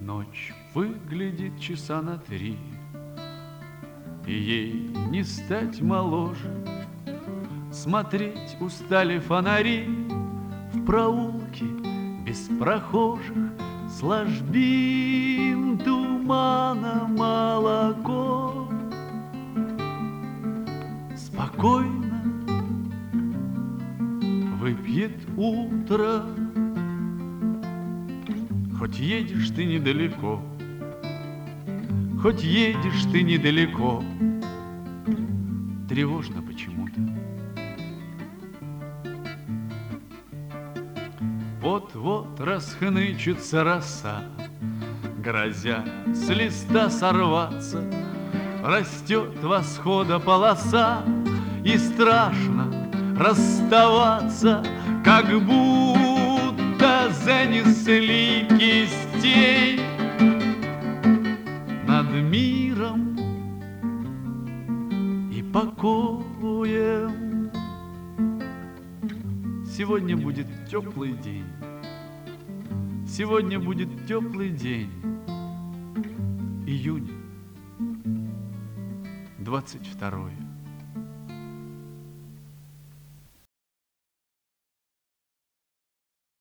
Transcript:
Ночь выглядит часа на 3, и ей не стать моложе. Смотреть устали фонари в проулке без прохожих, с ложбин тумана молоко. Спокойно выпьет утро, хоть едешь ты недалеко, хоть едешь ты недалеко. Тревожно почему-то. Вот-вот расхнычется роса, грозя с листа сорваться. Растет восхода полоса, и страшно расставаться, как будто занесли кистей над миром и покоем. Сегодня будет теплый день. Сегодня будет теплый день. Июнь 22.